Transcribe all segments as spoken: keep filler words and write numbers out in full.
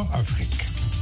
voix Afrique.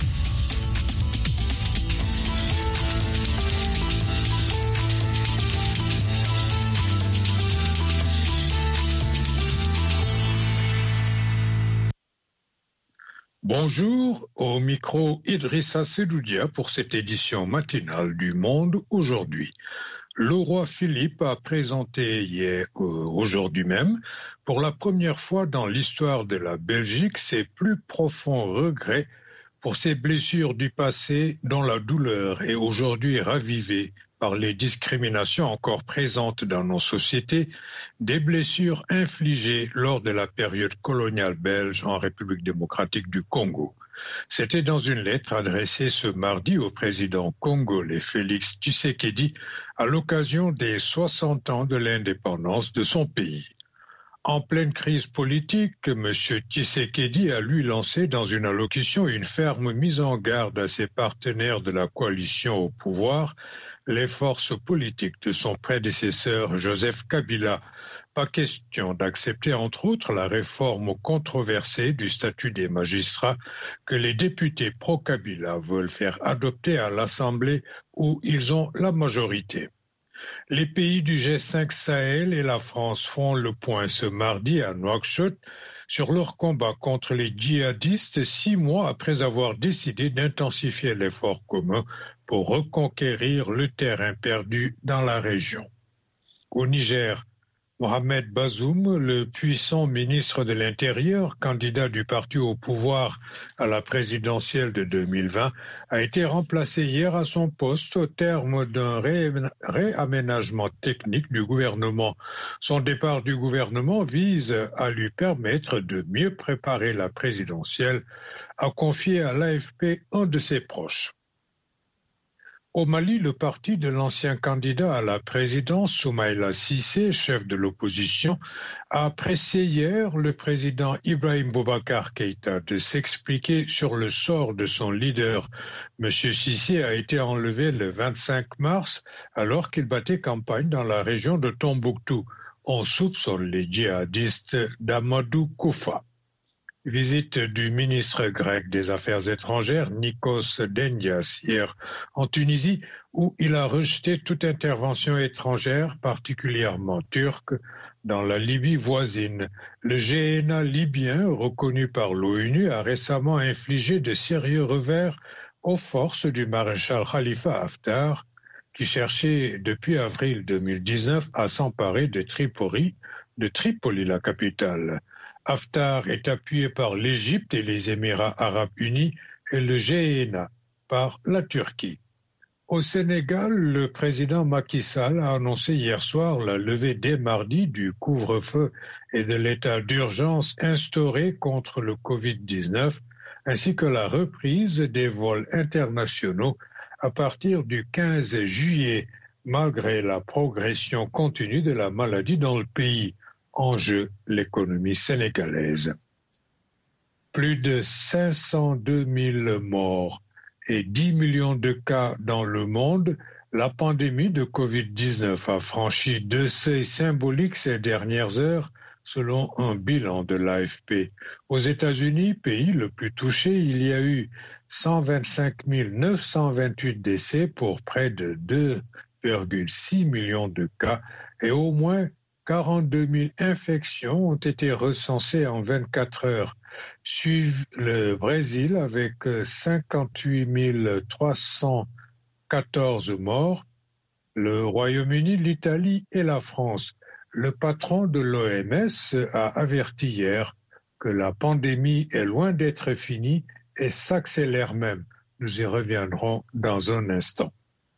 Bonjour, au micro Idrissa Sedoudia pour cette édition matinale du Monde aujourd'hui. Le roi Philippe a présenté hier, euh, aujourd'hui même, pour la première fois dans l'histoire de la Belgique, ses plus profonds regrets pour ses blessures du passé dont la douleur est aujourd'hui ravivée par les discriminations encore présentes dans nos sociétés, des blessures infligées lors de la période coloniale belge en République démocratique du Congo. C'était dans une lettre adressée ce mardi au président congolais Félix Tshisekedi à l'occasion des soixante ans de l'indépendance de son pays. En pleine crise politique, M. Tshisekedi a lui lancé dans une allocution une ferme mise en garde à ses partenaires de la coalition au pouvoir, les forces politiques de son prédécesseur Joseph Kabila. Pas question d'accepter entre autres la réforme controversée du statut des magistrats que les députés pro-Kabila veulent faire adopter à l'Assemblée où ils ont la majorité. Les pays du G cinq Sahel et la France font le point ce mardi à Nouakchott sur leur combat contre les djihadistes six mois après avoir décidé d'intensifier l'effort commun pour reconquérir le terrain perdu dans la région. Au Niger, Mohamed Bazoum, le puissant ministre de l'Intérieur, candidat du parti au pouvoir à la présidentielle de deux mille vingt, a été remplacé hier à son poste au terme d'un ré- réaménagement technique du gouvernement. Son départ du gouvernement vise à lui permettre de mieux préparer la présidentielle, a confié à l'A F P un de ses proches. Au Mali, le parti de l'ancien candidat à la présidence, Soumaïla Cissé, chef de l'opposition, a pressé hier le président Ibrahim Boubacar Keïta de s'expliquer sur le sort de son leader. Monsieur Cissé a été enlevé le vingt-cinq mars alors qu'il battait campagne dans la région de Tombouctou. On soupçonne les djihadistes d'Amadou Koufa. Visite du ministre grec des Affaires étrangères, Nikos Dendias, hier en Tunisie, où il a rejeté toute intervention étrangère, particulièrement turque, dans la Libye voisine. Le G N A libyen, reconnu par l'ONU, a récemment infligé de sérieux revers aux forces du maréchal Khalifa Haftar, qui cherchait depuis avril deux mille dix-neuf à s'emparer de Tripoli, de Tripoli, la capitale. Haftar est appuyé par l'Égypte et les Émirats arabes unis et le G N A par la Turquie. Au Sénégal, le président Macky Sall a annoncé hier soir la levée dès mardi du couvre-feu et de l'état d'urgence instauré contre le covid dix-neuf, ainsi que la reprise des vols internationaux à partir du quinze juillet, malgré la progression continue de la maladie dans le pays. En jeu, l'économie sénégalaise. Plus de cinq cent deux mille morts et dix millions de cas dans le monde, la pandémie de covid dix-neuf a franchi deux seuils symboliques ces dernières heures, selon un bilan de l'A F P. Aux États-Unis, pays le plus touché, il y a eu cent vingt-cinq mille neuf cent vingt-huit décès pour près de deux virgule six millions de cas et au moins quarante-deux mille infections ont été recensées en vingt-quatre heures. Suivent le Brésil avec cinquante-huit mille trois cent quatorze morts, le Royaume-Uni, l'Italie et la France. Le patron de l'O M S a averti hier que la pandémie est loin d'être finie et s'accélère même. Nous y reviendrons dans un instant.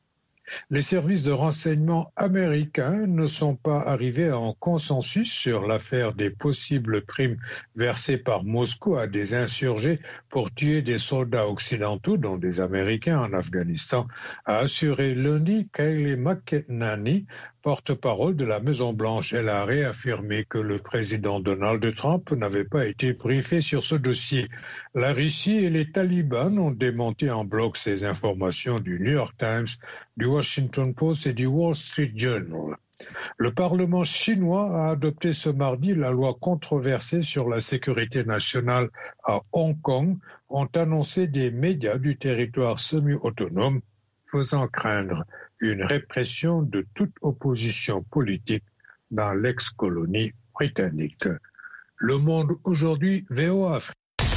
Les services de renseignement américains ne sont pas arrivés à un consensus sur l'affaire des possibles primes versées par Moscou à des insurgés pour tuer des soldats occidentaux, dont des Américains en Afghanistan, a assuré lundi Kayleigh McEnany, porte-parole de la Maison-Blanche. Elle a réaffirmé que le président Donald Trump n'avait pas été briefé sur ce dossier. La Russie et les talibans ont démenti en bloc ces informations du New York Times, du Washington Post et du Wall Street Journal. Le Parlement chinois a adopté ce mardi la loi controversée sur la sécurité nationale à Hong Kong, ont annoncé des médias du territoire semi-autonome, faisant craindre une répression de toute opposition politique dans l'ex-colonie britannique. Le Monde aujourd'hui, V O A Afrique.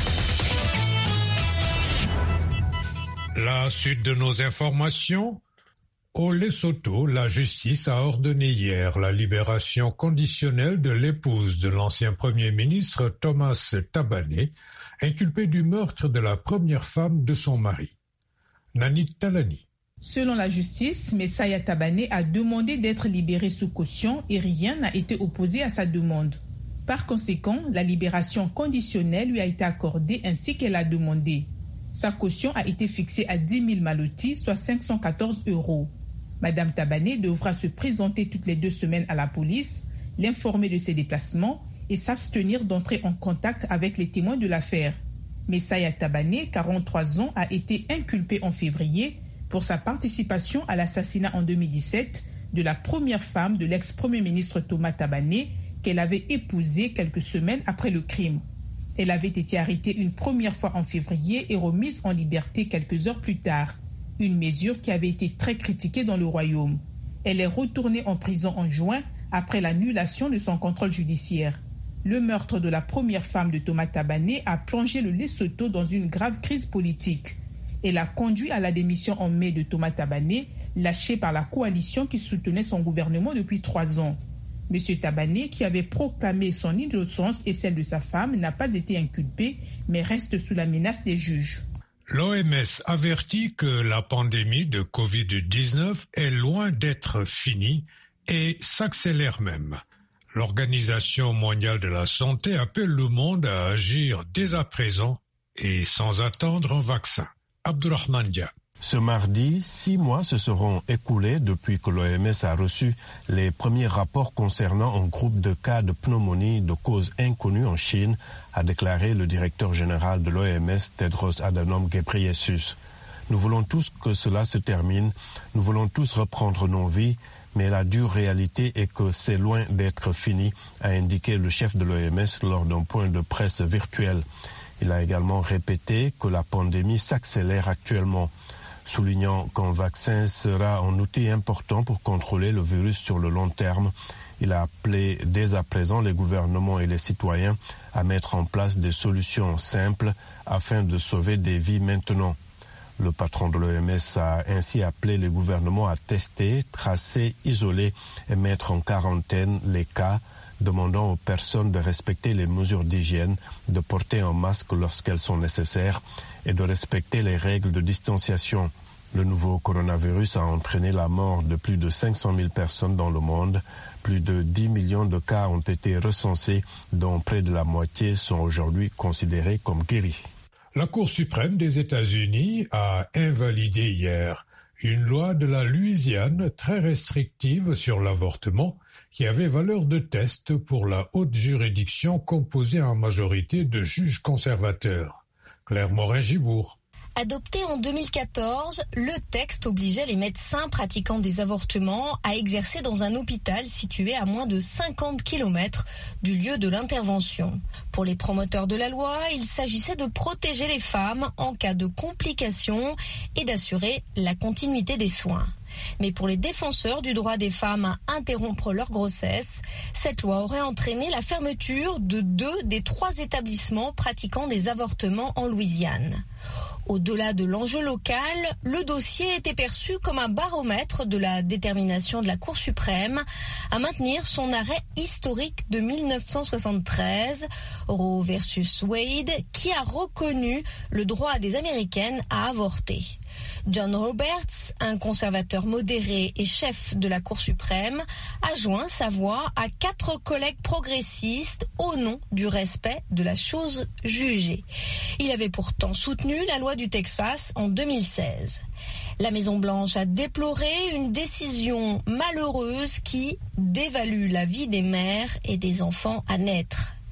La suite de nos informations. Au Lesotho, la justice a ordonné hier la libération conditionnelle de l'épouse de l'ancien Premier ministre Thomas Thabane, inculpé du meurtre de la première femme de son mari. Nanit Talani. Selon la justice, Messaya Thabane a demandé d'être libéré sous caution et rien n'a été opposé à sa demande. Par conséquent, la libération conditionnelle lui a été accordée ainsi qu'elle a demandé. Sa caution a été fixée à dix mille malotis, soit cinq cent quatorze euros. Madame Thabane devra se présenter toutes les deux semaines à la police, l'informer de ses déplacements et s'abstenir d'entrer en contact avec les témoins de l'affaire. Messaya Thabane, quarante-trois ans, a été inculpé en février pour sa participation à l'assassinat en deux mille dix-sept de la première femme de l'ex-premier ministre Thomas Thabane qu'elle avait épousée quelques semaines après le crime. Elle avait été arrêtée une première fois en février et remise en liberté quelques heures plus tard. Une mesure qui avait été très critiquée dans le royaume. Elle est retournée en prison en juin après l'annulation de son contrôle judiciaire. Le meurtre de la première femme de Thomas Thabane a plongé le Lesotho dans une grave crise politique. Elle a conduit à la démission en mai de Thomas Thabane, lâché par la coalition qui soutenait son gouvernement depuis trois ans. M. Thabane, qui avait proclamé son innocence et celle de sa femme, n'a pas été inculpé, mais reste sous la menace des juges. L'O M S avertit que la pandémie de covid dix-neuf est loin d'être finie et s'accélère même. L'Organisation mondiale de la santé appelle le monde à agir dès à présent et sans attendre un vaccin. Abdurrahman Dia. Ce mardi, six mois se seront écoulés depuis que l'O M S a reçu les premiers rapports concernant un groupe de cas de pneumonie de cause inconnue en Chine, a déclaré le directeur général de l'O M S, Tedros Adhanom Ghebreyesus. Nous voulons tous que cela se termine, nous voulons tous reprendre nos vies, mais la dure réalité est que c'est loin d'être fini, a indiqué le chef de l'O M S lors d'un point de presse virtuel. Il a également répété que la pandémie s'accélère actuellement, soulignant qu'un vaccin sera un outil important pour contrôler le virus sur le long terme. Il a appelé dès à présent les gouvernements et les citoyens à mettre en place des solutions simples afin de sauver des vies maintenant. Le patron de l'O M S a ainsi appelé les gouvernements à tester, tracer, isoler et mettre en quarantaine les cas, demandant aux personnes de respecter les mesures d'hygiène, de porter un masque lorsqu'elles sont nécessaires et de respecter les règles de distanciation. Le nouveau coronavirus a entraîné la mort de plus de cinq cent mille personnes dans le monde. Plus de dix millions de cas ont été recensés, dont près de la moitié sont aujourd'hui considérés comme guéris. La Cour suprême des États-Unis a invalidé hier une loi de la Louisiane très restrictive sur l'avortement qui avait valeur de test pour la haute juridiction composée en majorité de juges conservateurs. Claire Morin-Gibourg. Adopté en deux mille quatorze, le texte obligeait les médecins pratiquant des avortements à exercer dans un hôpital situé à moins de cinquante kilomètres du lieu de l'intervention. Pour les promoteurs de la loi, il s'agissait de protéger les femmes en cas de complications et d'assurer la continuité des soins. Mais pour les défenseurs du droit des femmes à interrompre leur grossesse, cette loi aurait entraîné la fermeture de deux des trois établissements pratiquant des avortements en Louisiane. Au-delà de l'enjeu local, le dossier était perçu comme un baromètre de la détermination de la Cour suprême à maintenir son arrêt historique de mille neuf cent soixante-treize, Roe versus Wade, qui a reconnu le droit des Américaines à avorter. John Roberts, un conservateur modéré et chef de la Cour suprême, a joint sa voix à quatre collègues progressistes au nom du respect de la chose jugée. Il avait pourtant soutenu la loi du Texas en deux mille seize. La Maison-Blanche a déploré une décision malheureuse qui dévalue la vie des mères et des enfants à naître.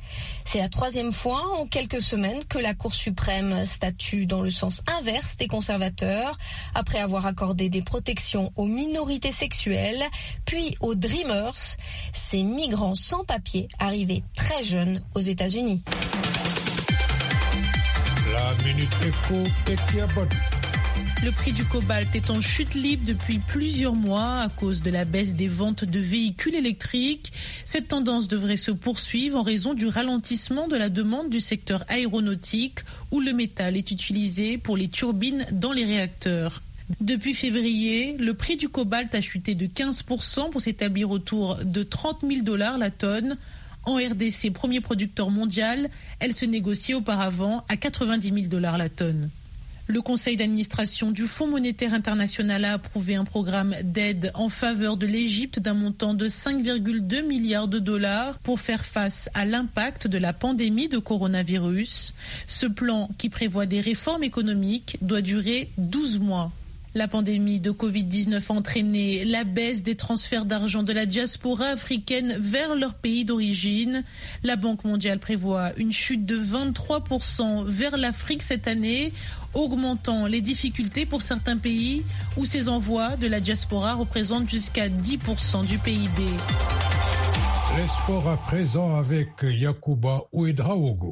C'est la troisième fois en quelques semaines que la Cour suprême statue dans le sens inverse des conservateurs, après avoir accordé des protections aux minorités sexuelles, puis aux Dreamers, ces migrants sans papier arrivés très jeunes aux États-Unis. La Minute Éco, Tekia Badou. Le prix du cobalt est en chute libre depuis plusieurs mois à cause de la baisse des ventes de véhicules électriques. Cette tendance devrait se poursuivre en raison du ralentissement de la demande du secteur aéronautique où le métal est utilisé pour les turbines dans les réacteurs. Depuis février, le prix du cobalt a chuté de quinze pour cent pour s'établir autour de trente mille dollars la tonne. En R D C, premier producteur mondial, elle se négociait auparavant à quatre-vingt-dix mille dollars la tonne. Le conseil d'administration du Fonds monétaire international a approuvé un programme d'aide en faveur de l'Égypte d'un montant de cinq virgule deux milliards de dollars pour faire face à l'impact de la pandémie de coronavirus. Ce plan, qui prévoit des réformes économiques, doit durer douze mois. La pandémie de covid dix-neuf a entraîné la baisse des transferts d'argent de la diaspora africaine vers leur pays d'origine. La Banque mondiale prévoit une chute de vingt-trois pour cent vers l'Afrique cette année, augmentant les difficultés pour certains pays où ces envois de la diaspora représentent jusqu'à dix pour cent du P I B. Les sports à présent avec Yacouba Ouedraogo.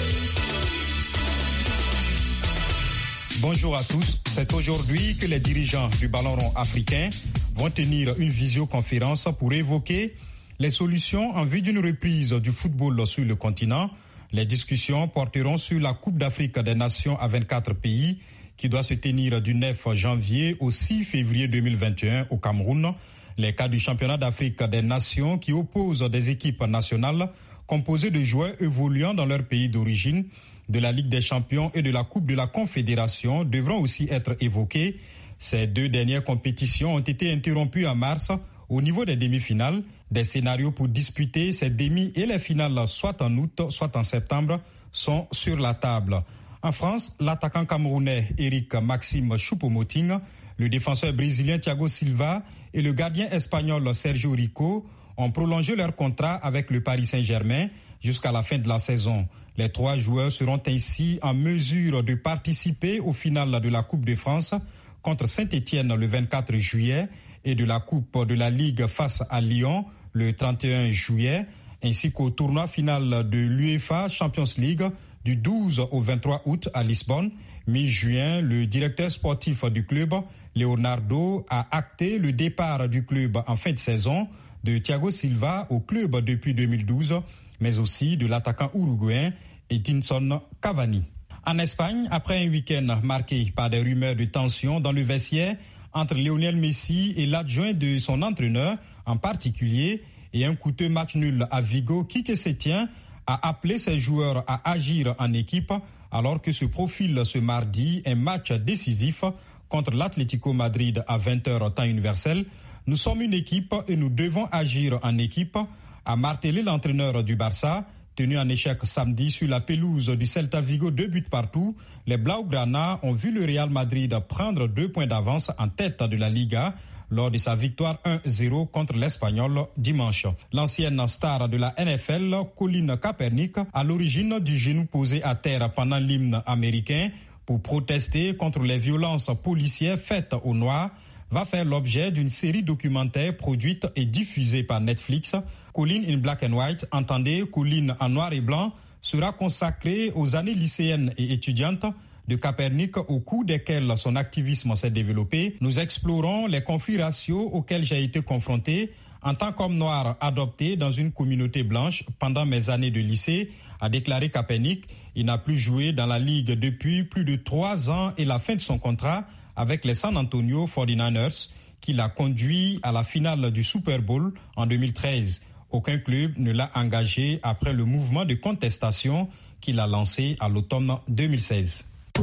Bonjour à tous. C'est aujourd'hui que les dirigeants du ballon rond africain vont tenir une visioconférence pour évoquer les solutions en vue d'une reprise du football sur le continent. Les discussions porteront sur la Coupe d'Afrique des Nations à vingt-quatre pays qui doit se tenir du neuf janvier au six février deux mille vingt et un au Cameroun. Les cas du championnat d'Afrique des Nations qui opposent des équipes nationales composées de joueurs évoluant dans leur pays d'origine, de la Ligue des Champions et de la Coupe de la Confédération devront aussi être évoquées. Ces deux dernières compétitions ont été interrompues en mars au niveau des demi-finales. Des scénarios pour disputer ces demi et les finales soit en août, soit en septembre sont sur la table. En France, l'attaquant camerounais Eric Maxime Choupo-Moting, le défenseur brésilien Thiago Silva et le gardien espagnol Sergio Rico ont prolongé leur contrat avec le Paris Saint-Germain jusqu'à la fin de la saison. Les trois joueurs seront ainsi en mesure de participer au final de la Coupe de France contre Saint-Étienne le vingt-quatre juillet et de la Coupe de la Ligue face à Lyon le trente et un juillet, ainsi qu'au tournoi final de l'UEFA Champions League du douze au vingt-trois août à Lisbonne. Mi-juin, le directeur sportif du club, Leonardo, a acté le départ du club en fin de saison de Thiago Silva au club depuis deux mille douze, mais aussi de l'attaquant uruguayen Edinson Cavani. En Espagne, après un week-end marqué par des rumeurs de tension dans le vestiaire entre Lionel Messi et l'adjoint de son entraîneur en particulier, et un coûteux match nul à Vigo, Quique Sétien a appelé ses joueurs à agir en équipe alors que se profile ce mardi un match décisif contre l'Atlético Madrid à vingt heures temps universel. Nous sommes une équipe et nous devons agir en équipe, a martelé l'entraîneur du Barça. Tenu en échec samedi sur la pelouse du Celta Vigo, deux buts partout, les Blaugrana ont vu le Real Madrid prendre deux points d'avance en tête de la Liga lors de sa victoire un zéro contre l'Espagnol dimanche. L'ancienne star de la N F L, Colin Kaepernick, à l'origine du genou posé à terre pendant l'hymne américain pour protester contre les violences policières faites aux Noirs, va faire l'objet d'une série documentaire produite et diffusée par Netflix. Colin in Black and White, entendez Colin en noir et blanc, sera consacrée aux années lycéennes et étudiantes de Kaepernick au cours desquelles son activisme s'est développé. Nous explorons les conflits raciaux auxquels j'ai été confronté en tant qu'homme noir adopté dans une communauté blanche pendant mes années de lycée, a déclaré Kaepernick. Il n'a plus joué dans la ligue depuis plus de trois ans et la fin de son contrat avec les San Antonio forty-niners qui l'a conduit à la finale du Super Bowl en deux mille treize. Aucun club ne l'a engagé après le mouvement de contestation qu'il a lancé à l'automne deux mille seize.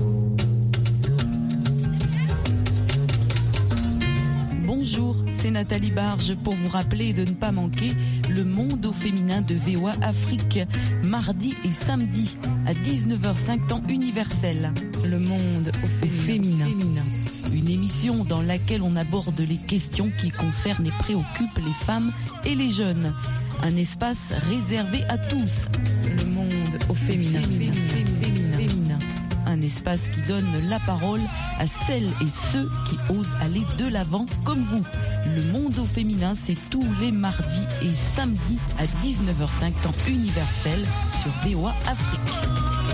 Bonjour, c'est Nathalie Barge pour vous rappeler de ne pas manquer le monde au féminin de V O A Afrique, mardi et samedi à dix-neuf heures cinq temps universel. Le monde au féminin. féminin. Une émission dans laquelle on aborde les questions qui concernent et préoccupent les femmes et les jeunes. Un espace réservé à tous. Le monde féminin. féminin, féminin, féminin. Un espace qui donne la parole à celles et ceux qui osent aller de l'avant comme vous. Le monde au féminin, c'est tous les mardis et samedis à dix-neuf heures cinq temps universel sur V O A Afrique.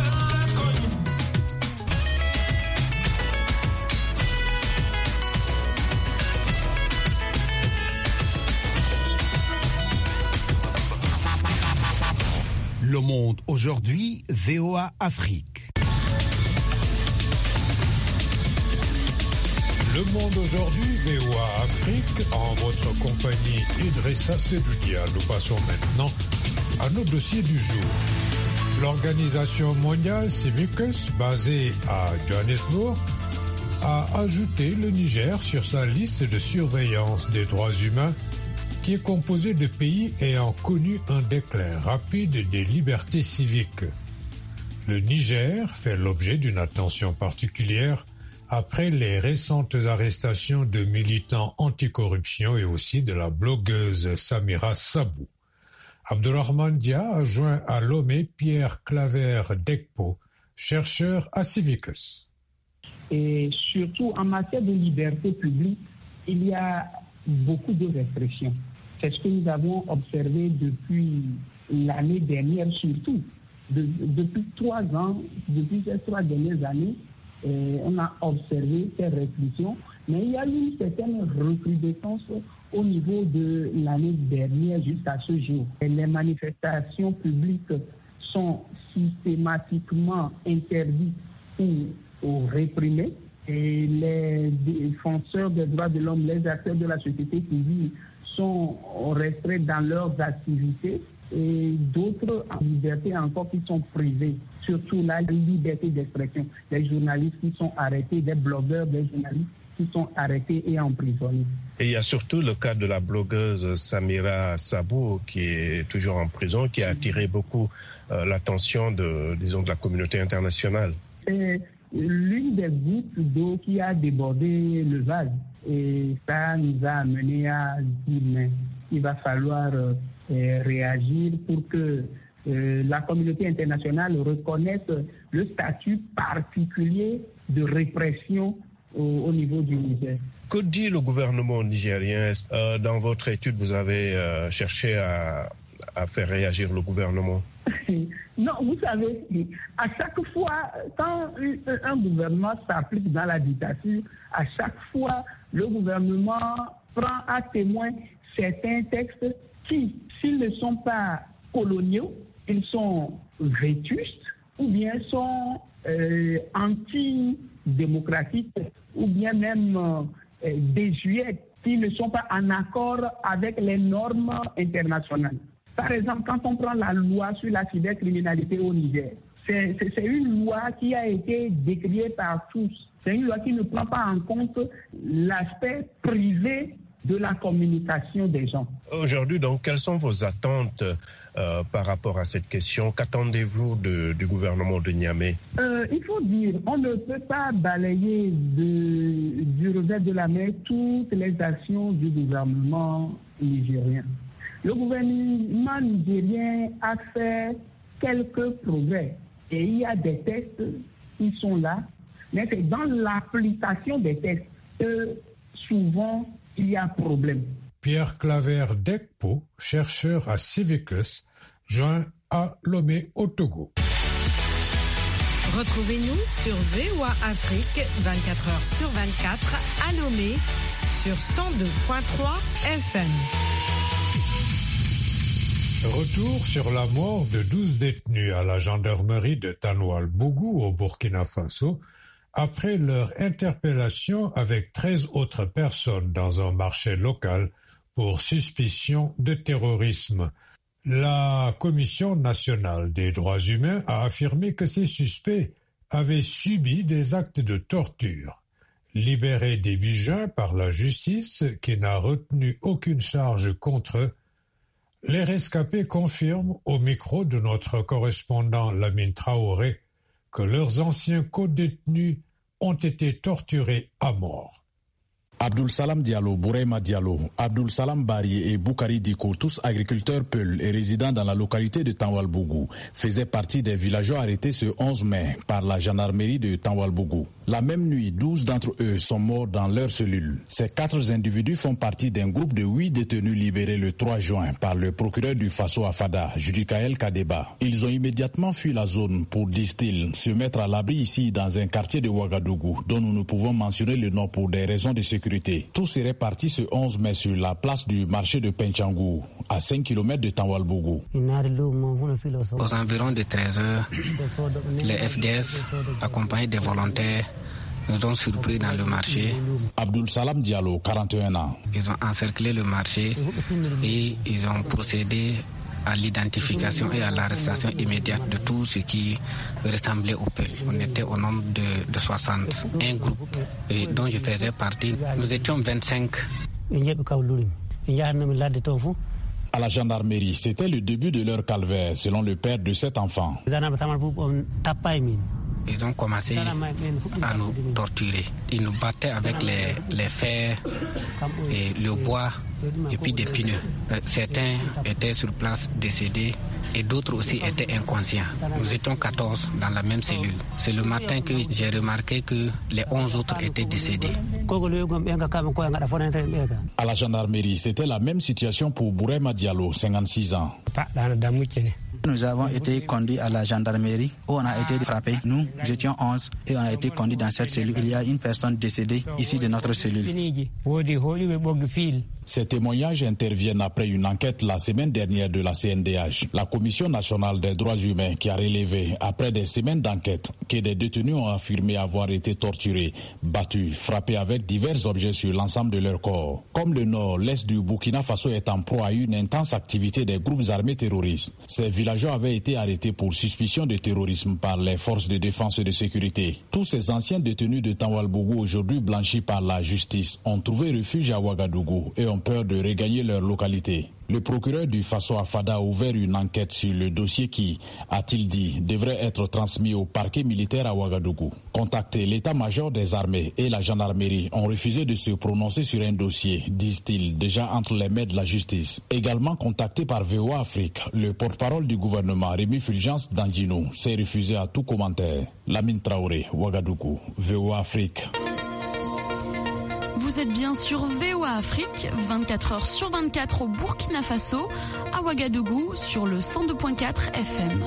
Le monde aujourd'hui, V O A Afrique. Le monde aujourd'hui, V O A Afrique, en votre compagnie Idrissa Sedoudia. Nous passons maintenant à nos dossiers du jour. L'organisation mondiale Civicus, basée à Johannesburg, a ajouté le Niger sur sa liste de surveillance des droits humains qui est composée de pays ayant connu un déclin rapide des libertés civiques. Le Niger fait l'objet d'une attention particulière après les récentes arrestations de militants anticorruption et aussi de la blogueuse Samira Sabou. Abdourahmane Dia a joint à Lomé Pierre Claver Dekpo, chercheur à Civicus. Et surtout en matière de liberté publique, il y a beaucoup de restrictions. C'est ce que nous avons observé depuis l'année dernière surtout. De, depuis trois ans, depuis ces trois dernières années, Euh, on a observé ces restrictions, mais il y a eu une certaine recrudescence au niveau de l'année dernière jusqu'à ce jour. Et les manifestations publiques sont systématiquement interdites ou, ou réprimées et les défenseurs des droits de l'homme, les acteurs de la société civile sont restreints dans leurs activités et d'autres en liberté encore qui sont privés. Surtout la liberté d'expression, des journalistes qui sont arrêtés, des blogueurs, des journalistes qui sont arrêtés et emprisonnés. Et il y a surtout le cas de la blogueuse Samira Sabou qui est toujours en prison, qui a attiré beaucoup euh, l'attention de, disons, de la communauté internationale. C'est l'une des gouttes d'eau qui a débordé le vase et ça nous a amené à dire mais il va falloir euh, réagir pour que Euh, la communauté internationale reconnaisse le statut particulier de répression au, au niveau du Niger. Que dit le gouvernement nigérien? euh, Dans votre étude, vous avez euh, cherché à, à faire réagir le gouvernement? Non, vous savez, à chaque fois, quand un gouvernement s'applique dans la dictature, à chaque fois, le gouvernement prend à témoin certains textes qui, s'ils ne sont pas coloniaux, ils sont vétustes ou bien sont euh, anti-démocratiques ou bien même euh, désuets qui ne sont pas en accord avec les normes internationales. Par exemple, quand on prend la loi sur la cybercriminalité au Niger, c'est, c'est, c'est une loi qui a été décriée par tous. C'est une loi qui ne prend pas en compte l'aspect privé de la communication des gens. Aujourd'hui, donc, quelles sont vos attentes euh, par rapport à cette question? Qu'attendez-vous de, du gouvernement de Niamey? euh, Il faut dire, on ne peut pas balayer de, du revers de la main toutes les actions du gouvernement nigérien. Le gouvernement nigérien a fait quelques progrès et il y a des textes qui sont là, mais c'est dans l'application des textes que souvent il y a problème. Pierre Claver Dekpo, chercheur à Civicus, joint à Lomé au Togo. Retrouvez-nous sur V O A Afrique vingt-quatre heures sur vingt-quatre à Lomé sur cent deux virgule trois F M. Retour sur la mort de douze détenus à la gendarmerie de Tanoual-Bougou au Burkina Faso après leur interpellation avec treize autres personnes dans un marché local pour suspicion de terrorisme. La Commission nationale des droits humains a affirmé que ces suspects avaient subi des actes de torture. Libérés début juin par la justice, qui n'a retenu aucune charge contre eux, les rescapés confirment au micro de notre correspondant Lamine Traoré que leurs anciens co-détenus ont été torturés à mort. Abdul Salam Diallo, Bourema Diallo, Abdul Salam Bari et Boukari Diko, tous agriculteurs Peul et résidant dans la localité de Tanwalbougou, faisaient partie des villageois arrêtés ce onze mai par la gendarmerie de Tanwalbougou. La même nuit, douze d'entre eux sont morts dans leur cellule. Ces quatre individus font partie d'un groupe de huit détenus libérés le trois juin par le procureur du Faso à Fada, Judikael Kadeba. Ils ont immédiatement fui la zone pour, disent-ils, se mettre à l'abri ici dans un quartier de Ouagadougou, dont nous ne pouvons mentionner le nom pour des raisons de sécurité. Tous seraient partis ce onze mai sur la place du marché de Penchangou, à cinq kilomètres de Tanwalbougou. Aux environs de treize heures, les F D S, accompagnés des volontaires, nous ont surpris dans le marché. Abdul Salam Diallo, quarante et un ans. Ils ont encerclé le marché et ils ont procédé à l'identification et à l'arrestation immédiate de tout ce qui ressemblait au Peul. On était au nombre de, de soixante. Un groupe et dont je faisais partie, nous étions vingt-cinq. À la gendarmerie, c'était le début de leur calvaire, selon le père de cet enfant. Ils ont commencé à nous torturer. Ils nous battaient avec les, les fers, et le bois et puis des pneus. Certains étaient sur place décédés et d'autres aussi étaient inconscients. Nous étions quatorze dans la même cellule. C'est le matin que j'ai remarqué que les onze autres étaient décédés. À la gendarmerie, c'était la même situation pour Bourema Diallo, cinquante-six ans. Nous avons été conduits à la gendarmerie où on a été frappés. Nous étions onze et on a été conduits dans cette cellule. Il y a une personne décédée ici de notre cellule. Ces témoignages interviennent après une enquête la semaine dernière de la C N D H, la Commission nationale des droits humains, qui a relevé, après des semaines d'enquête, que des détenus ont affirmé avoir été torturés, battus, frappés avec divers objets sur l'ensemble de leur corps. Comme le nord, l'est du Burkina Faso est en proie à une intense activité des groupes armés terroristes. Ces villageois avaient été arrêtés pour suspicion de terrorisme par les forces de défense et de sécurité. Tous ces anciens détenus de Tanwalbougou, aujourd'hui blanchis par la justice, ont trouvé refuge à Ouagadougou et ont peur de regagner leur localité. Le procureur du Faso à Fada a ouvert une enquête sur le dossier qui, a-t-il dit, devrait être transmis au parquet militaire à Ouagadougou. Contacté, l'état-major des armées et la gendarmerie ont refusé de se prononcer sur un dossier, disent-ils, déjà entre les mains de la justice. Également contacté par V O A Afrique, le porte-parole du gouvernement, Rémi Fulgence Dandjinou, s'est refusé à tout commentaire. Lamine Traoré, Ouagadougou, V O A Afrique. Vous êtes bien sur V O A Afrique, vingt-quatre heures sur vingt-quatre au Burkina Faso, à Ouagadougou sur le cent deux virgule quatre F M.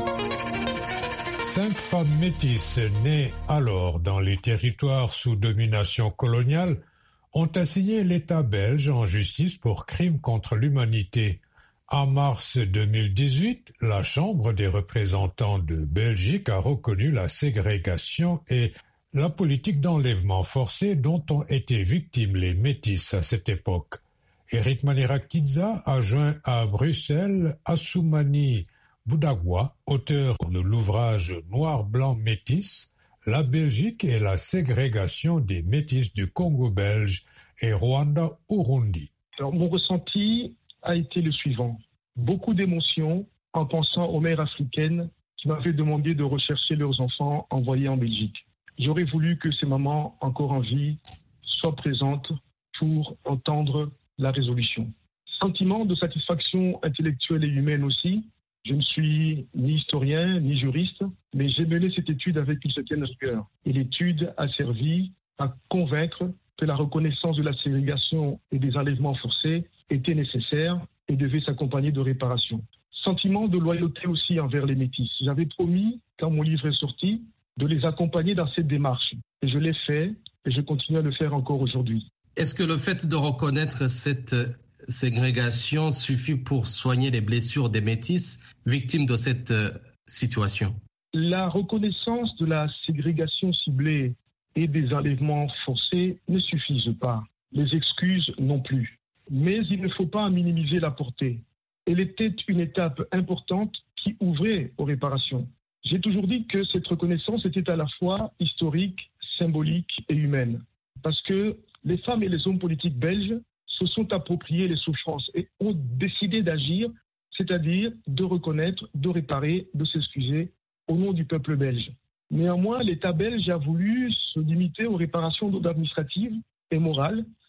Cinq femmes métisses nées alors dans les territoires sous domination coloniale ont assigné l'État belge en justice pour crimes contre l'humanité. En mars deux mille dix-huit, la Chambre des représentants de Belgique a reconnu la ségrégation et la politique d'enlèvement forcé dont ont été victimes les métis à cette époque. Eric Manirakidza a joint à Bruxelles Assoumani Boudagwa, auteur de l'ouvrage Noir-Blanc Métis, la Belgique et la ségrégation des métis du Congo belge et Rwanda-Urundi. Alors, mon ressenti a été le suivant. Beaucoup d'émotions en pensant aux mères africaines qui m'avaient demandé de rechercher leurs enfants envoyés en Belgique. J'aurais voulu que ces mamans encore en vie soient présentes pour entendre la résolution. Sentiment de satisfaction intellectuelle et humaine aussi. Je ne suis ni historien ni juriste, mais j'ai mené cette étude avec une certaine rigueur. Et l'étude a servi à convaincre que la reconnaissance de la ségrégation et des enlèvements forcés était nécessaire et devait s'accompagner de réparations. Sentiment de loyauté aussi envers les métis. J'avais promis, quand mon livre est sorti, de les accompagner dans cette démarche. Et je l'ai fait et je continue à le faire encore aujourd'hui. Est-ce que le fait de reconnaître cette ségrégation suffit pour soigner les blessures des métis victimes de cette situation? La reconnaissance de la ségrégation ciblée et des enlèvements forcés ne suffisent pas. Les excuses non plus. Mais il ne faut pas en minimiser la portée. Elle était une étape importante qui ouvrait aux réparations. J'ai toujours dit que cette reconnaissance était à la fois historique, symbolique et humaine. Parce que les femmes et les hommes politiques belges se sont appropriés les souffrances et ont décidé d'agir, c'est-à-dire de reconnaître, de réparer, de s'excuser au nom du peuple belge. Néanmoins, l'État belge a voulu se limiter aux réparations d'ordre administratif et moral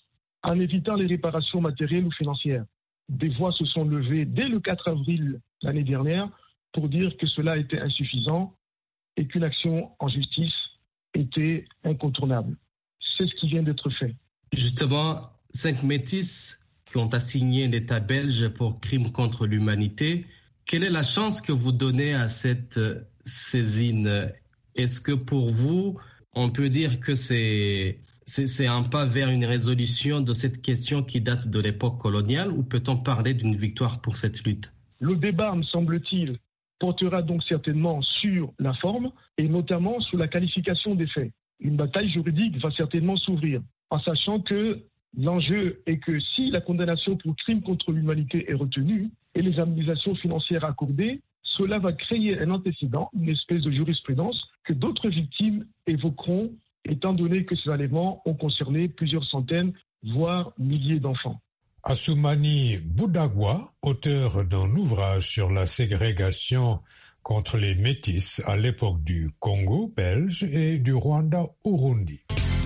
en évitant les réparations matérielles ou financières. Des voix se sont levées dès le quatre avril l'année dernière pour dire que cela était insuffisant et qu'une action en justice était incontournable. C'est ce qui vient d'être fait. Justement, cinq métis qui ont assigné l'État belge pour crimes contre l'humanité. Quelle est la chance que vous donnez à cette saisine? Est-ce que pour vous, on peut dire que c'est, c'est, c'est un pas vers une résolution de cette question qui date de l'époque coloniale, ou peut-on parler d'une victoire pour cette lutte? Le débat, me semble-t-il, portera donc certainement sur la forme et notamment sur la qualification des faits. Une bataille juridique va certainement s'ouvrir, en sachant que l'enjeu est que si la condamnation pour crime contre l'humanité est retenue et les indemnisations financières accordées, cela va créer un antécédent, une espèce de jurisprudence que d'autres victimes évoqueront, étant donné que ces enlèvements ont concerné plusieurs centaines, voire milliers d'enfants. Assoumani Boudagwa, auteur d'un ouvrage sur la ségrégation contre les métis à l'époque du Congo belge et du Rwanda au Burundi.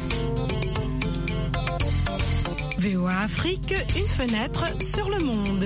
V O A Afrique, une fenêtre sur le monde.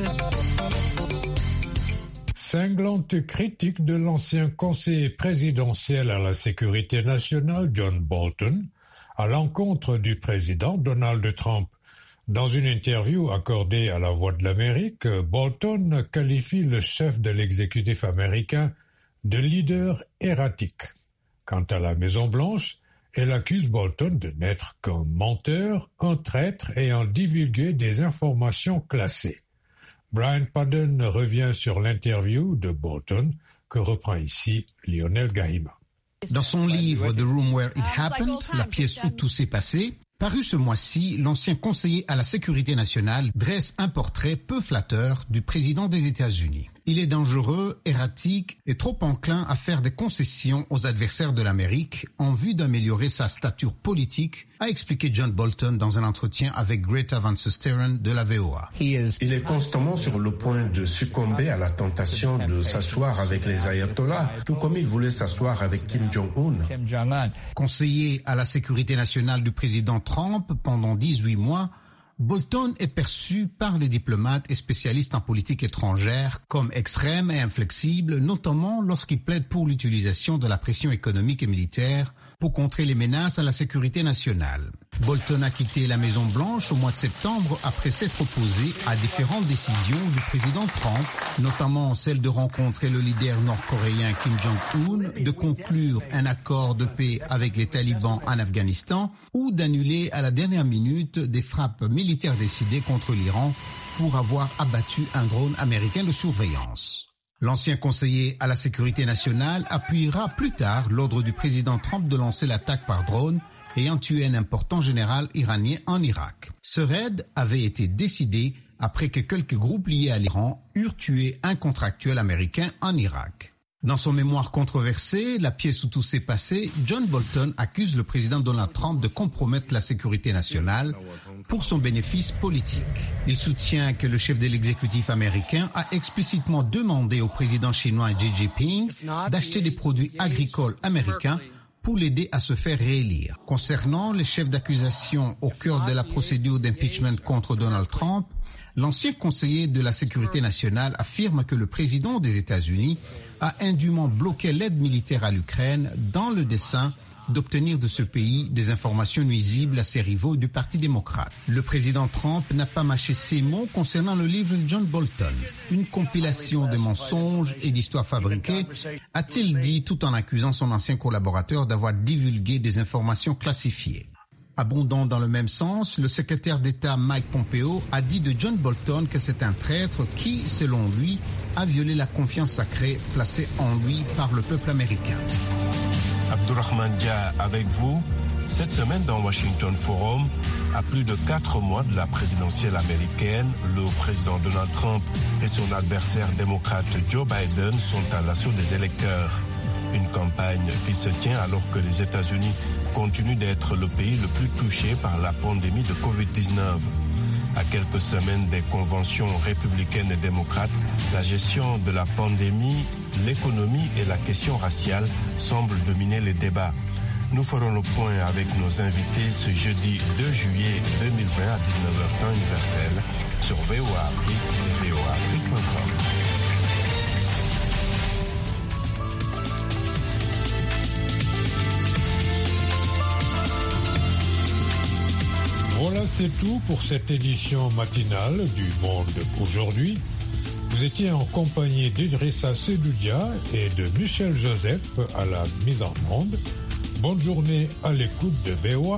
Cinglante critique de l'ancien conseiller présidentiel à la sécurité nationale John Bolton à l'encontre du président Donald Trump. Dans une interview accordée à La Voix de l'Amérique, Bolton qualifie le chef de l'exécutif américain de leader erratique. Quant à la Maison-Blanche, elle accuse Bolton de n'être qu'un menteur, un traître ayant divulgué des informations classées. Brian Padden revient sur l'interview de Bolton que reprend ici Lionel Gahima. Dans son livre The Room Where It Happened, la pièce où tout s'est passé, paru ce mois-ci, l'ancien conseiller à la sécurité nationale dresse un portrait peu flatteur du président des États-Unis. Il est dangereux, erratique et trop enclin à faire des concessions aux adversaires de l'Amérique en vue d'améliorer sa stature politique, a expliqué John Bolton dans un entretien avec Greta Van Susteren de la V O A. Il est constamment sur le point de succomber à la tentation de s'asseoir avec les ayatollahs, tout comme il voulait s'asseoir avec Kim Jong-un. Conseiller à la sécurité nationale du président Trump pendant dix-huit mois, Bolton est perçu par les diplomates et spécialistes en politique étrangère comme extrême et inflexible, notamment lorsqu'il plaide pour l'utilisation de la pression économique et militaire pour contrer les menaces à la sécurité nationale. Bolton a quitté la Maison-Blanche au mois de septembre après s'être opposé à différentes décisions du président Trump, notamment celle de rencontrer le leader nord-coréen Kim Jong-un, de conclure un accord de paix avec les talibans en Afghanistan ou d'annuler à la dernière minute des frappes militaires décidées contre l'Iran pour avoir abattu un drone américain de surveillance. L'ancien conseiller à la sécurité nationale appuiera plus tard l'ordre du président Trump de lancer l'attaque par drone ayant tué un important général iranien en Irak. Ce raid avait été décidé après que quelques groupes liés à l'Iran eurent tué un contractuel américain en Irak. Dans son mémoire controversé, la pièce où tout s'est passé, John Bolton accuse le président Donald Trump de compromettre la sécurité nationale pour son bénéfice politique. Il soutient que le chef de l'exécutif américain a explicitement demandé au président chinois Xi Jinping d'acheter des produits agricoles américains pour l'aider à se faire réélire. Concernant les chefs d'accusation au cœur de la procédure d'impeachment contre Donald Trump, l'ancien conseiller de la sécurité nationale affirme que le président des États-Unis a indûment bloqué l'aide militaire à l'Ukraine dans le dessein d'obtenir de ce pays des informations nuisibles à ses rivaux du Parti démocrate. Le président Trump n'a pas mâché ses mots concernant le livre de John Bolton. Une compilation de mensonges et d'histoires fabriquées, a-t-il dit tout en accusant son ancien collaborateur d'avoir divulgué des informations classifiées. Abondant dans le même sens, le secrétaire d'État Mike Pompeo a dit de John Bolton que c'est un traître qui, selon lui, a violé la confiance sacrée placée en lui par le peuple américain. Abdourahmane Dia avec vous. Cette semaine dans Washington Forum, à plus de quatre mois de la présidentielle américaine, le président Donald Trump et son adversaire démocrate Joe Biden sont à l'assaut des électeurs. Une campagne qui se tient alors que les États-Unis continuent d'être le pays le plus touché par la pandémie de covid dix-neuf. À quelques semaines des conventions républicaines et démocrates, la gestion de la pandémie, l'économie et la question raciale semblent dominer les débats. Nous ferons le point avec nos invités ce jeudi deux juillet deux mille vingt à dix-neuf heures temps universel sur V O A Afrique et V O A Afrique point com. Voilà, c'est tout pour cette édition matinale du Monde aujourd'hui. Vous étiez en compagnie d'Idrissa Sedoudia et de Michel Joseph à la mise en onde. Bonne journée à l'écoute de V O A.